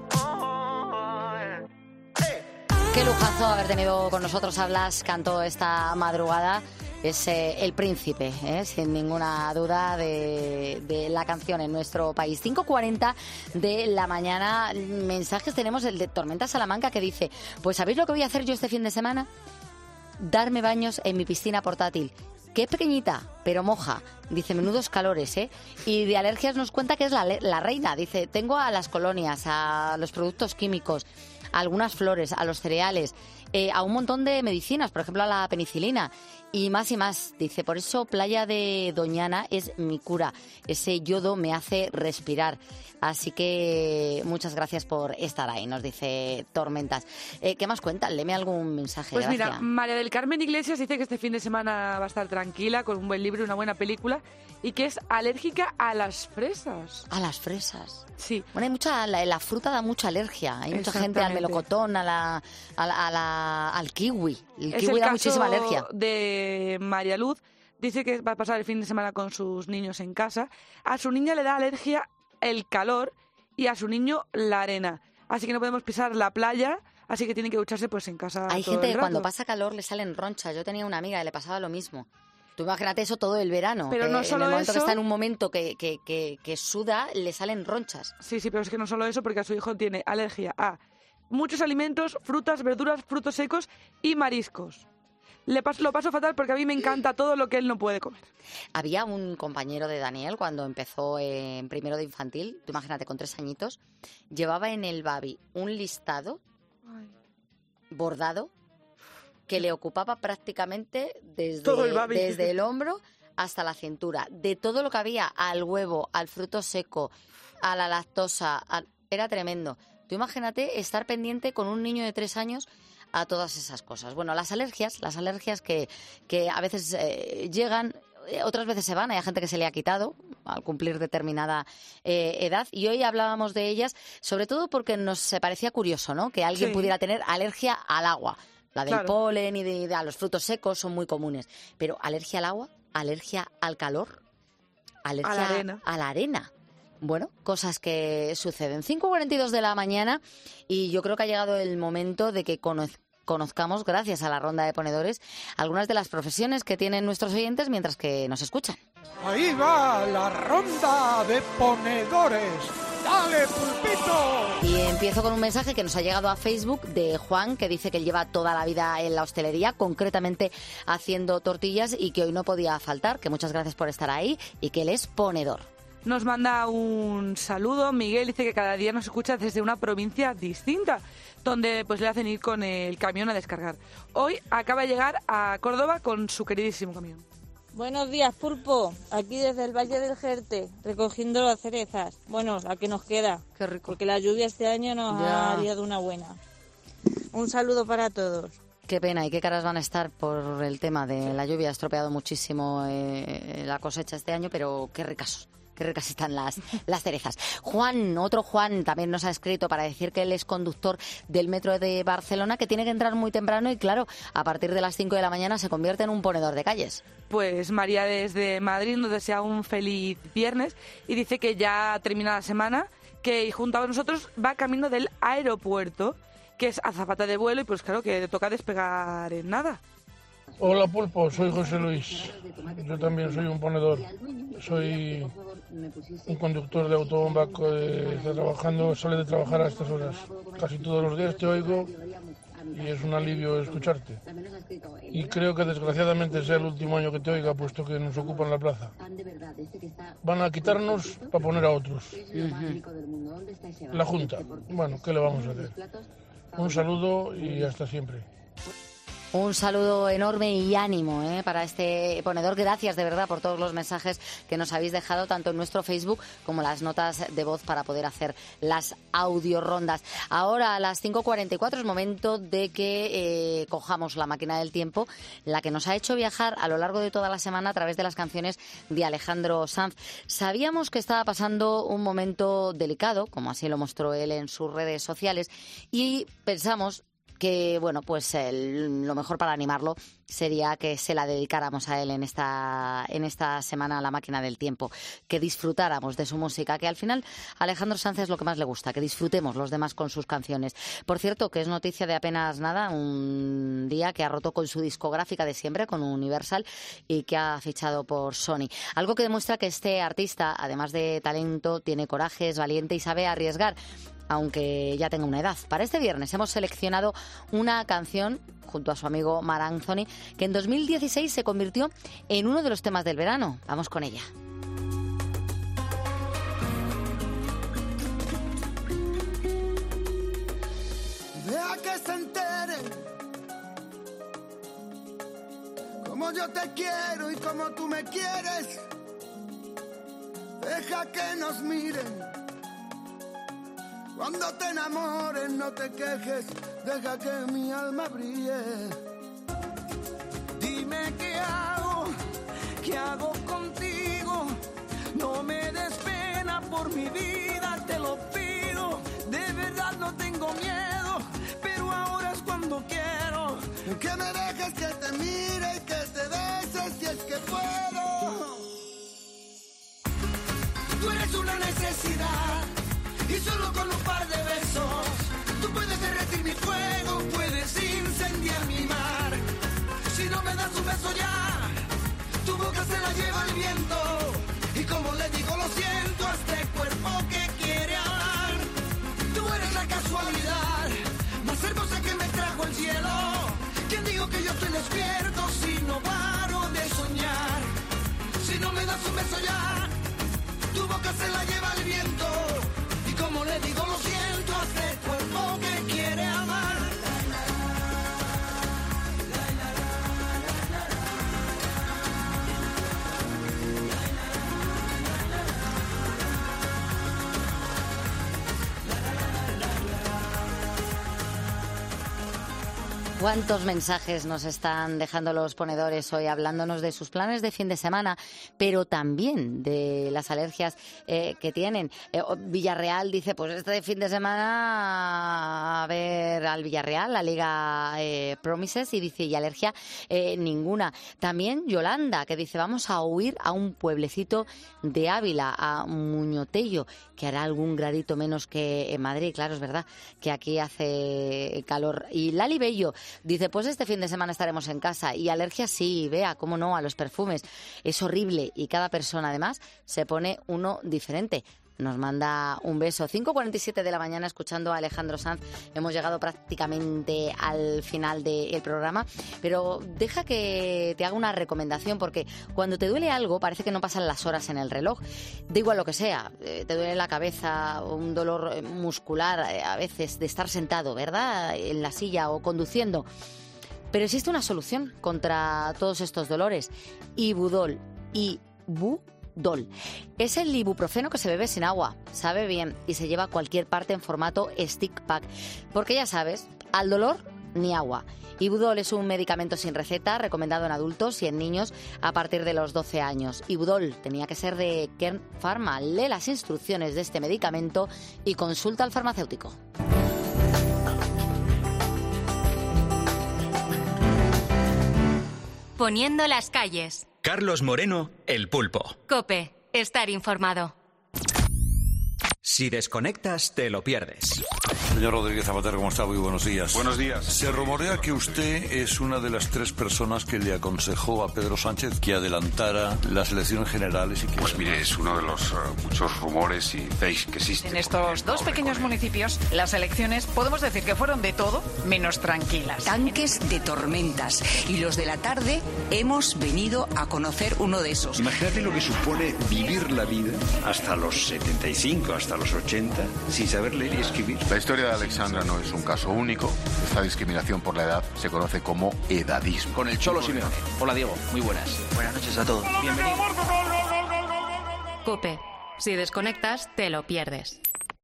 Qué lujazo haber tenido con nosotros a Blas Cantó esta madrugada. Es eh, El Príncipe, eh, sin ninguna duda, de, de la canción en nuestro país. cinco cuarenta de la mañana. Mensajes tenemos, el de Tormenta Salamanca, que dice: pues ¿sabéis lo que voy a hacer yo este fin de semana? Darme baños en mi piscina portátil. ¡Qué pequeñita! pero moja. Dice, menudos calores, ¿eh? Y de alergias nos cuenta que es la, la reina. Dice, tengo a las colonias, a los productos químicos, a algunas flores, a los cereales, eh, a un montón de medicinas, por ejemplo a la penicilina y más y más. Dice, por eso Playa de Doñana es mi cura, ese yodo me hace respirar. Así que muchas gracias por estar ahí, nos dice Tormentas. Eh, ¿Qué más cuentan? Léeme algún mensaje. Pues Gracia. mira, María del Carmen Iglesias dice que este fin de semana va a estar tranquila, con un buen libro y una buena película, y que es alérgica a las fresas. A las fresas. Sí. Bueno, hay mucha, la, la fruta da mucha alergia. Hay mucha gente al melocotón, a la, a la, a la, al kiwi. El Es kiwi el da caso muchísima alergia. de María Luz. Dice que va a pasar el fin de semana con sus niños en casa. A su niña le da alergia el calor y a su niño la arena. Así que no podemos pisar la playa, así que tienen que ducharse pues en casa. Hay todo gente el que rato. cuando pasa calor le salen ronchas. Yo tenía una amiga que le pasaba lo mismo. Tú imagínate eso todo el verano. Pero que no en solo el momento eso- que está en un momento que, que, que, que suda, le salen ronchas. Sí, sí, pero es que no solo eso, porque a su hijo tiene alergia a muchos alimentos, frutas, verduras, frutos secos y mariscos. Le paso, lo paso fatal porque a mí me encanta todo lo que él no puede comer. Había un compañero de Daniel cuando empezó en primero de infantil, tú imagínate, con tres añitos, llevaba en el babi un listado bordado que le ocupaba prácticamente desde, Todo el babi. desde el hombro hasta la cintura. De todo lo que había, al huevo, al fruto seco, a la lactosa, a- era tremendo. Tú imagínate estar pendiente con un niño de tres años a todas esas cosas. Bueno, las alergias, las alergias que, que a veces eh, llegan, eh, otras veces se van. Hay gente que se le ha quitado al cumplir determinada eh, edad. Y hoy hablábamos de ellas, sobre todo porque nos parecía curioso, ¿no? Que alguien Sí. pudiera tener alergia al agua. La del Claro. polen y de, de a los frutos secos son muy comunes. Pero alergia al agua, alergia al calor, alergia A la arena. a la arena. Bueno, cosas que suceden. cinco cuarenta y dos de la mañana y yo creo que ha llegado el momento de que conoz- conozcamos, gracias a la ronda de ponedores, algunas de las profesiones que tienen nuestros oyentes mientras que nos escuchan. Ahí va la ronda de ponedores. ¡Dale, pulpito! Y empiezo con un mensaje que nos ha llegado a Facebook de Juan, que dice que él lleva toda la vida en la hostelería, concretamente haciendo tortillas y que hoy no podía faltar, que muchas gracias por estar ahí y que él es ponedor. Nos manda un saludo. Miguel dice que cada día nos escucha desde una provincia distinta, donde pues le hacen ir con el camión a descargar. Hoy acaba de llegar a Córdoba con su queridísimo camión. Buenos días, Pulpo. Aquí desde el Valle del Jerte, recogiendo las cerezas. Bueno, la que nos queda. Qué rico. Porque la lluvia este año nos Ya. ha liado una buena. Un saludo para todos. Qué pena y qué caras van a estar por el tema de la lluvia. Ha estropeado muchísimo eh, la cosecha este año, pero qué ricas, qué ricas están las, las cerezas. Juan, otro Juan, también nos ha escrito para decir que él es conductor del metro de Barcelona, que tiene que entrar muy temprano y claro, a partir de las cinco de la mañana se convierte en un ponedor de calles. Pues María desde Madrid nos desea un feliz viernes y dice que ya termina la semana, que junto a nosotros va camino del aeropuerto, que es azafata de vuelo y pues claro que le toca despegar en nada. Hola Pulpo, soy José Luis. Yo también soy un ponedor. Soy un conductor de autobomba que está trabajando, sale de trabajar a estas horas. Casi todos los días te oigo y es un alivio escucharte. Y creo que desgraciadamente sea el último año que te oiga, puesto que nos ocupan la plaza. Van a quitarnos para poner a otros. La Junta. Bueno, ¿qué le vamos a hacer? Un saludo y hasta siempre. Un saludo enorme y ánimo ¿eh? para este ponedor. Gracias de verdad por todos los mensajes que nos habéis dejado, tanto en nuestro Facebook como las notas de voz para poder hacer las audiorondas. Ahora a las cinco cuarenta y cuatro es momento de que eh, cojamos la máquina del tiempo, la que nos ha hecho viajar a lo largo de toda la semana a través de las canciones de Alejandro Sanz. Sabíamos que estaba pasando un momento delicado, como así lo mostró él en sus redes sociales, y pensamos que, bueno, pues el, lo mejor para animarlo sería que se la dedicáramos a él en esta, en esta semana a la máquina del tiempo, que disfrutáramos de su música, que al final Alejandro Sanz es lo que más le gusta, que disfrutemos los demás con sus canciones. Por cierto, que es noticia de apenas nada, un día que ha roto con su discográfica de siempre, con Universal, y que ha fichado por Sony. Algo que demuestra que este artista, además de talento, tiene coraje, es valiente y sabe arriesgar. aunque ya tenga una edad. Para este viernes hemos seleccionado una canción junto a su amigo Marc Anthony, que en dos mil dieciséis se convirtió en uno de los temas del verano. Vamos con ella. Deja que se enteren como yo te quiero y como tú me quieres. Deja que nos miren. Cuando te enamores no te quejes. Deja que mi alma brille. Dime qué hago, qué hago contigo. No me des pena por mi vida, te lo pido. De verdad no tengo miedo, pero ahora es cuando quiero. Que me dejes que te mire y que te beses si es que puedo. Tú eres una necesidad y solo con un par de besos tú puedes derretir mi fuego, puedes incendiar mi mar. Si no me das un beso ya, tu boca se la lleva el viento. Y como le digo lo siento a este cuerpo que quiere hablar. Tú eres la casualidad más hermosa que me trajo el cielo. ¿Quién digo que yo estoy despierto si no paro de soñar? Si no me das un beso ya, tu boca se la lleva el viento. Y como le digo lo siento a este cuerpo que quiere amar. ¿Cuántos mensajes nos están dejando los ponedores hoy hablándonos de sus planes de fin de semana, pero también de las alergias eh, que tienen? Eh, Villarreal dice, pues este fin de semana a ver al Villarreal, la Liga eh, Promises, y dice, y alergia eh, ninguna. También Yolanda, que dice, vamos a huir a un pueblecito de Ávila, a Muñotello, que hará algún gradito menos que en Madrid. Claro, es verdad que aquí hace calor. Y Lali Bello dice, pues este fin de semana estaremos en casa. Y alergia sí, vea, cómo no, a los perfumes. Es horrible y cada persona además se pone uno diferente. Nos manda un beso. cinco cuarenta y siete de la mañana escuchando a Alejandro Sanz. Hemos llegado prácticamente al final del programa, pero deja que te haga una recomendación, porque cuando te duele algo parece que no pasan las horas en el reloj. Da igual lo que sea, te duele la cabeza, un dolor muscular, a veces de estar sentado, ¿verdad?, en la silla o conduciendo. Pero existe una solución contra todos estos dolores. Ibudol. Ibudol. Dol. Es el ibuprofeno que se bebe sin agua, sabe bien y se lleva a cualquier parte en formato stick pack, porque ya sabes, al dolor ni agua. Ibudol es un medicamento sin receta, recomendado en adultos y en niños a partir de los doce años. Ibudol tenía que ser de Kern Pharma. Lee las instrucciones de este medicamento y consulta al farmacéutico. Poniendo las calles. Carlos Moreno, El Pulpo. COPE. Estar informado. Si desconectas, te lo pierdes. Señor Rodríguez Zapatero, ¿cómo está? Muy buenos días. Buenos días. Se rumorea que usted es una de las tres personas que le aconsejó a Pedro Sánchez que adelantara las elecciones generales. Y que pues mire, es uno de los uh, muchos rumores y fakes que existen. En estos dos pequeños municipios, las elecciones podemos decir que fueron de todo menos tranquilas. Tanques de tormentas. Y los de la tarde hemos venido a conocer uno de esos. Imagínate lo que supone vivir la vida hasta los setenta y cinco, hasta los ochenta, sin saber leer y escribir. La historia de Alexandra no es un caso único. Esta discriminación por la edad se conoce como edadismo. Con el Cholo Simeone. Hola Diego, muy buenas. Buenas noches a todos. Bienvenidos. COPE. Si desconectas, te lo pierdes.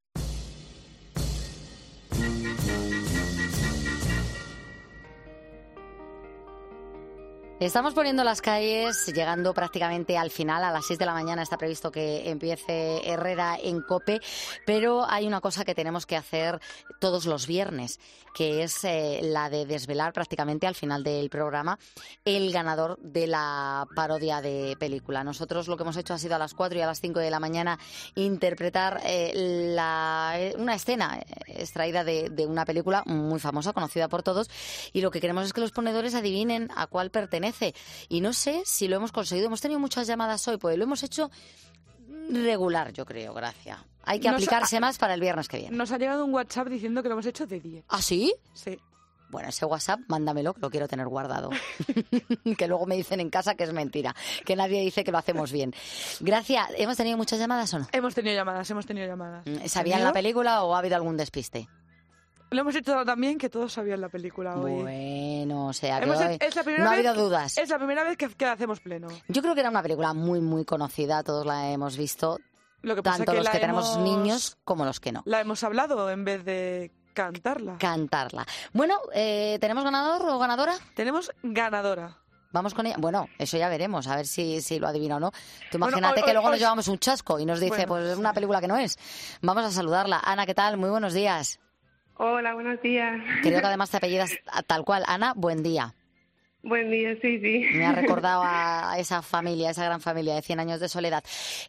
Estamos poniendo las calles, llegando prácticamente al final. A las seis de la mañana está previsto que empiece Herrera en COPE, pero hay una cosa que tenemos que hacer todos los viernes, que es eh, la de desvelar prácticamente al final del programa el ganador de la parodia de película. Nosotros lo que hemos hecho ha sido a las cuatro y a las cinco de la mañana interpretar eh, la, una escena extraída de, de una película muy famosa, conocida por todos, y lo que queremos es que los ponedores adivinen a cuál pertenece. Y no sé si lo hemos conseguido. Hemos tenido muchas llamadas hoy, pues lo hemos hecho regular, yo creo, Gracia. Hay que Nos aplicarse ha- más para el viernes que viene. Nos ha llegado un WhatsApp diciendo que lo hemos hecho de diez. ¿Ah, sí? Sí. Bueno, ese WhatsApp, mándamelo, que lo quiero tener guardado. Que luego me dicen en casa que es mentira, que nadie dice que lo hacemos bien. Gracias. ¿Hemos tenido muchas llamadas o no? Hemos tenido llamadas, hemos tenido llamadas. ¿Sabían la película o ha habido algún despiste? Lo hemos hecho también que todos sabían la película hoy. Bueno, o sea, que Hemos- hoy es la primera no ha vez habido que- dudas. Es la primera vez que, que la hacemos pleno. Yo creo que era una película muy, muy conocida, todos la hemos visto, Lo que pasa tanto que los la que tenemos hemos- niños como los que no. La hemos hablado en vez de cantarla. Cantarla. Bueno, eh, ¿tenemos ganador o ganadora? Tenemos ganadora. Vamos con ella. Bueno, eso ya veremos, a ver si, si lo adivina o no. Tú Bueno, imagínate hoy- que hoy- luego nos hoy- llevamos un chasco y nos dice, Bueno. pues es una película que no es. Vamos a saludarla. Ana, ¿qué tal? Muy buenos días. Hola, buenos días. Creo que además te apellidas tal cual. Ana, buen día. Buen día, sí, sí. Me ha recordado a esa familia, a esa gran familia de cien años de soledad.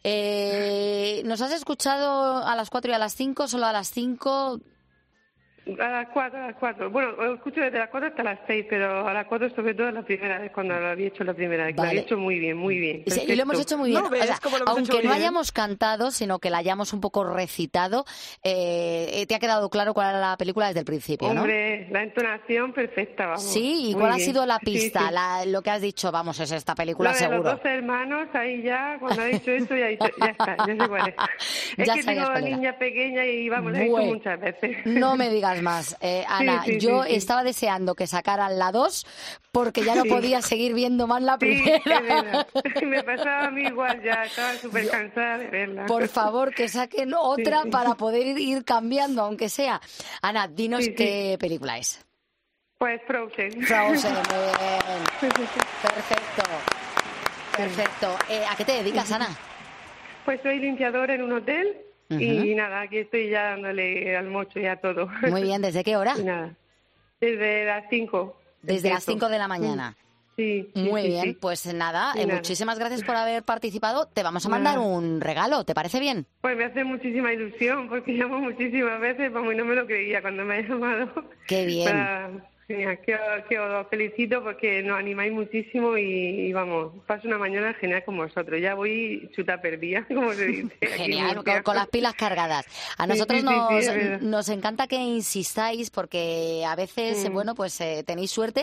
Eh, ¿Nos has escuchado a las cuatro y a las cinco? ¿Solo a las cinco? A las cuatro, a las cuatro. Bueno, lo escucho desde las cuatro hasta las seis, pero a las cuatro sobre todo la primera vez, cuando lo había hecho la primera vez. que Vale. Lo había hecho muy bien, muy bien. Y, se- y lo hemos perfecto. hecho muy bien. ¿No O ves sea, cómo lo hemos aunque hecho no bien? hayamos cantado, sino que la hayamos un poco recitado, eh, te ha quedado claro cuál era la película desde el principio, ¿no? Hombre, la entonación perfecta, vamos. Sí, ¿y Muy cuál ha bien. sido la Sí, pista? sí. La- lo que has dicho, vamos, es esta película Lo de seguro. los dos hermanos, ahí ya, cuando ha dicho eso, ya, dicho- ya está, ya sé cuál es. Es Ya que sabías tengo cuál era. niña pequeña y vamos, la he visto Bueno. muchas veces. No me digas más. Eh, Ana, Sí, sí, yo sí, sí. estaba deseando que sacaran la dos porque ya no Sí. podía seguir viendo más la Sí, primera. es verdad. Me pasaba a mí igual ya, estaba súper cansada de verla. Por favor, que saquen otra sí. para poder ir, ir cambiando, aunque sea. Ana, dinos Sí, sí. qué película es. Pues Frozen. Frozen, muy bien. Perfecto. Perfecto. Eh, ¿A qué te dedicas, Ana? Pues soy limpiadora en un hotel Ujú. y nada, aquí estoy ya dándole al mocho y a todo. Muy bien, ¿desde qué hora? Y nada, desde las cinco. Desde las cinco de la mañana. Sí. sí, Muy sí, bien, sí. pues nada, Y eh, nada. muchísimas gracias por haber participado. Te vamos a mandar Nada. un regalo, ¿te parece bien? Pues me hace muchísima ilusión porque llamo muchísimas veces, vamos, y no me lo creía cuando me ha llamado. Qué bien. Para- Genial, que, que os felicito porque nos animáis muchísimo y, y vamos, paso una mañana genial con vosotros. Ya voy chuta perdida, como se dice. aquí en Genial, Murcia. con, con las pilas cargadas. A Sí, nosotros sí, sí, nos, sí, es verdad. nos encanta que insistáis porque a veces, Mm. bueno, pues eh, tenéis suerte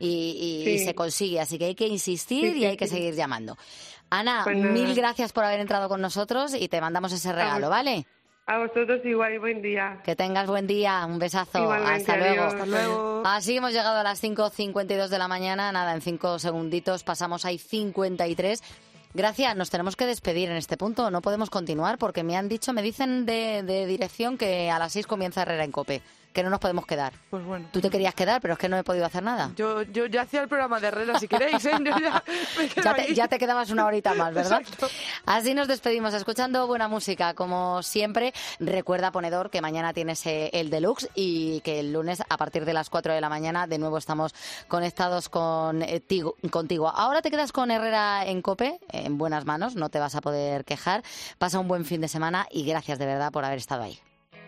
y, y Sí. se consigue. Así que hay que insistir Sí, y sí, hay que sí. seguir llamando. Ana, Pues nada. mil gracias por haber entrado con nosotros y te mandamos ese regalo, vos- ¿vale? A vosotros igual y buen día. Que tengas buen día, un besazo, Igualmente, hasta luego. adiós. Hasta luego. Así hemos llegado a las cinco cincuenta y dos de la mañana, nada, en cinco segunditos pasamos ahí cincuenta y tres. Gracias, nos tenemos que despedir en este punto, no podemos continuar porque me han dicho, me dicen de, de dirección que a las seis comienza Herrera en COPE, que no nos podemos quedar. Pues bueno. Tú te querías quedar, pero es que no he podido hacer nada. Yo, yo ya hacía el programa de Herrera, si queréis, ¿eh? Yo ya me quedo Ya te, ahí. ya te quedabas una horita más, ¿verdad? Exacto. Así nos despedimos, escuchando buena música, como siempre. Recuerda, ponedor, que mañana tienes eh, el Deluxe y que el lunes, a partir de las cuatro de la mañana, de nuevo estamos conectados con, eh, tigo- contigo. Ahora te quedas con Herrera en COPE, en buenas manos, no te vas a poder quejar. Pasa un buen fin de semana y gracias de verdad por haber estado ahí.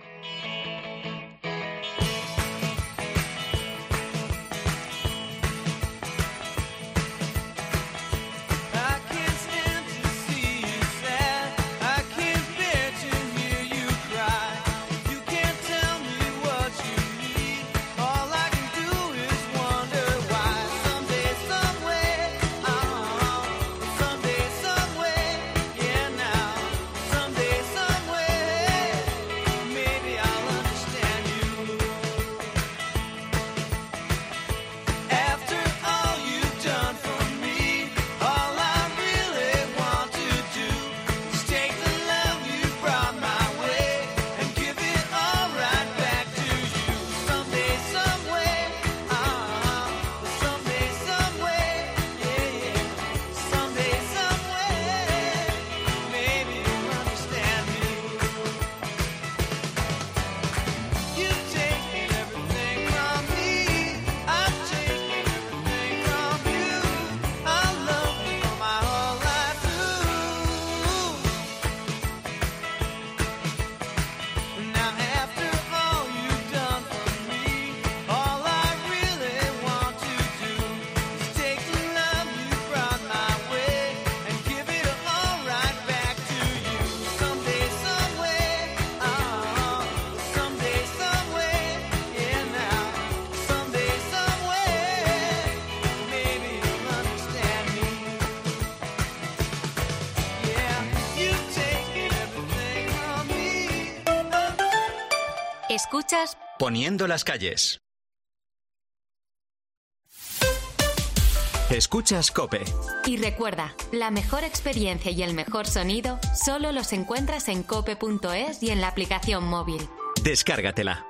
I can't stand to see you sad. I can't bear to hear you cry. You can't tell me what you need. All I can do is wonder why. Someday, somewhere, uh-huh. Someday, somewhere, yeah now. Someday, somewhere. Escuchas Poniendo las calles. Escuchas COPE. Y recuerda, la mejor experiencia y el mejor sonido solo los encuentras en cope punto es y en la aplicación móvil. Descárgatela.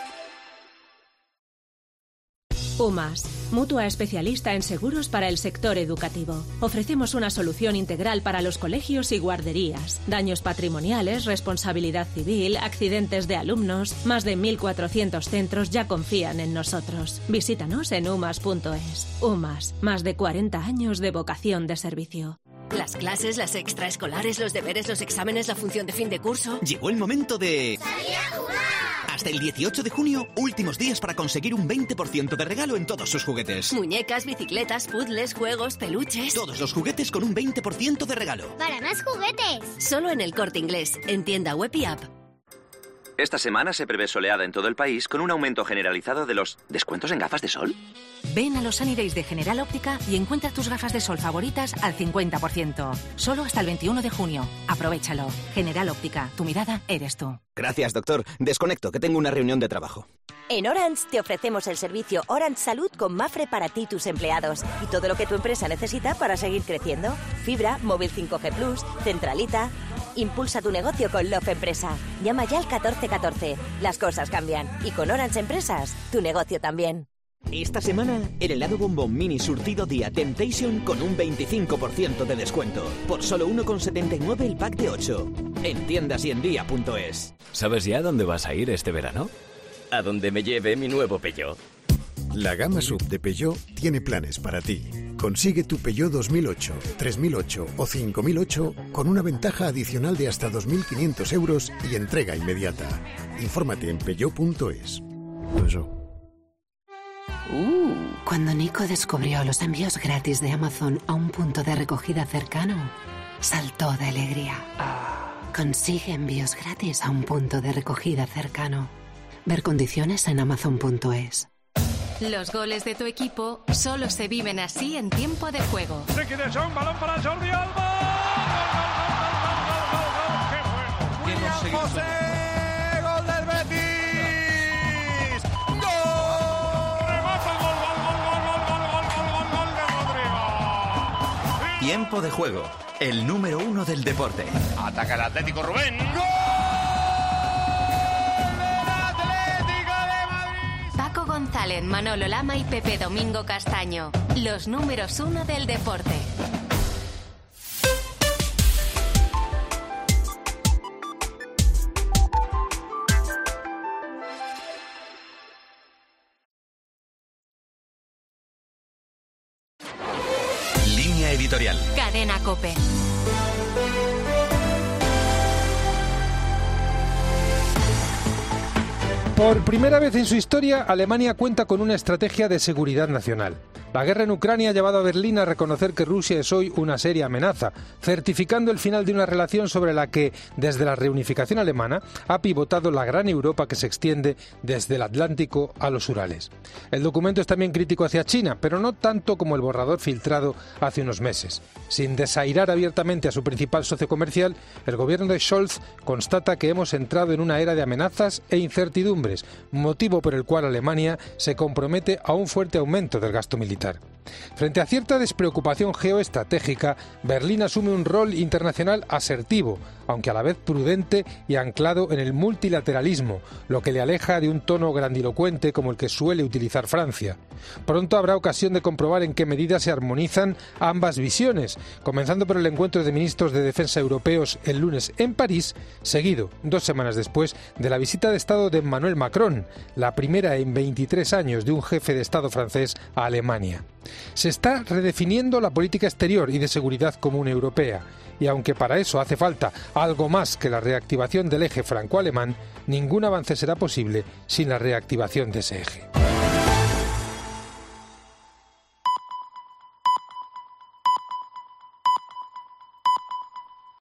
UMAS, mutua especialista en seguros para el sector educativo. Ofrecemos una solución integral para los colegios y guarderías. Daños patrimoniales, responsabilidad civil, accidentes de alumnos. Más de mil cuatrocientos centros ya confían en nosotros. Visítanos en umas punto es. UMAS, más de cuarenta años de vocación de servicio. Las clases, las extraescolares, los deberes, los exámenes, la función de fin de curso. Llegó el momento de... ¡salir a jugar! Hasta el dieciocho de junio, últimos días para conseguir un veinte por ciento de regalo en todos sus juguetes. Muñecas, bicicletas, puzzles, juegos, peluches... Todos los juguetes con un veinte por ciento de regalo. ¡Para más juguetes! Solo en El Corte Inglés, en tienda web y app. Esta semana se prevé soleada en todo el país con un aumento generalizado de los descuentos en gafas de sol. Ven a los Sunny Days de General Óptica y encuentra tus gafas de sol favoritas al cincuenta por ciento. Solo hasta el veintiuno de junio. Aprovéchalo. General Óptica, tu mirada eres tú. Gracias, doctor. Desconecto, que tengo una reunión de trabajo. En Orange te ofrecemos el servicio Orange Salud con Mafre para ti y tus empleados. Y todo lo que tu empresa necesita para seguir creciendo. Fibra, móvil cinco G plus, centralita... Impulsa tu negocio con Love Empresa. Llama ya al catorce catorce. Las cosas cambian. Y con Orange Empresas, tu negocio también. Esta semana, el helado bombón mini surtido Día Temptation con un veinticinco por ciento de descuento. Por solo uno con setenta y nueve el pack de ocho. En tiendas y en día punto es. ¿Sabes ya dónde vas a ir este verano? A donde me lleve mi nuevo Peugeot. La gama sub de Peugeot tiene planes para ti. Consigue tu Peugeot dos mil ocho, tres mil ocho o cinco mil ocho con una ventaja adicional de hasta dos mil quinientos euros y entrega inmediata. Infórmate en peugeot punto es. Eso. Uh, cuando Nico descubrió los envíos gratis de Amazon a un punto de recogida cercano, saltó de alegría. Consigue envíos gratis a un punto de recogida cercano. Ver condiciones en amazon punto es. Los goles de tu equipo solo se viven así en tiempo de juego. Ricky de Jong, balón para Jordi Alba. ¡Qué bueno! William José, gol del Betis. ¡Gol! Remata el gol, gol, gol, gol, gol, gol, gol, gol, gol de Rodrigo. Tiempo de juego, el número uno del deporte. Ataca el Atlético Rubén. ¡Gol! González, Manolo Lama y Pepe Domingo Castaño, los números uno del deporte. Línea editorial. Cadena COPE. Por primera vez en su historia, Alemania cuenta con una estrategia de seguridad nacional. La guerra en Ucrania ha llevado a Berlín a reconocer que Rusia es hoy una seria amenaza, certificando el final de una relación sobre la que, desde la reunificación alemana, ha pivotado la gran Europa que se extiende desde el Atlántico a los Urales. El documento es también crítico hacia China, pero no tanto como el borrador filtrado hace unos meses. Sin desairar abiertamente a su principal socio comercial, el gobierno de Scholz constata que hemos entrado en una era de amenazas e incertidumbres, motivo por el cual Alemania se compromete a un fuerte aumento del gasto militar. Frente a cierta despreocupación geoestratégica, Berlín asume un rol internacional asertivo, aunque a la vez prudente y anclado en el multilateralismo, lo que le aleja de un tono grandilocuente como el que suele utilizar Francia. Pronto habrá ocasión de comprobar en qué medida se armonizan ambas visiones, comenzando por el encuentro de ministros de defensa europeos el lunes en París, seguido, dos semanas después, de la visita de Estado de Emmanuel Macron, la primera en veintitrés años de un jefe de Estado francés a Alemania. Se está redefiniendo la política exterior y de seguridad común europea, y aunque para eso hace falta algo más que la reactivación del eje franco-alemán, ningún avance será posible sin la reactivación de ese eje.